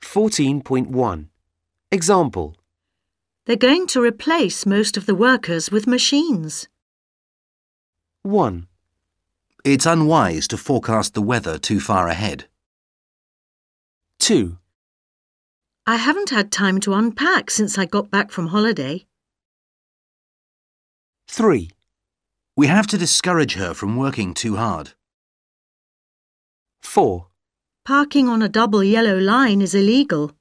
14.1 Example. They're going to replace most of the workers with machines. 1, It's unwise to forecast the weather too far ahead. 2, I haven't had time to unpack since I got back from holiday. 3, We have to discourage her from working too hard. 4. Parking on a double yellow line is illegal.